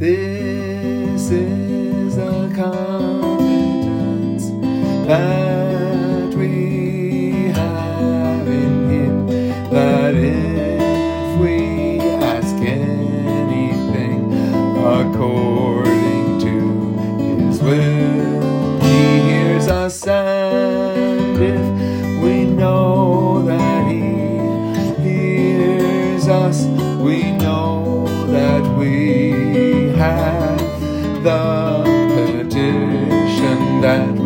This is a confidence that we have in Him, that if we ask anything according to His will, He hears us. And if we know that He hears us, we know that we have the petition that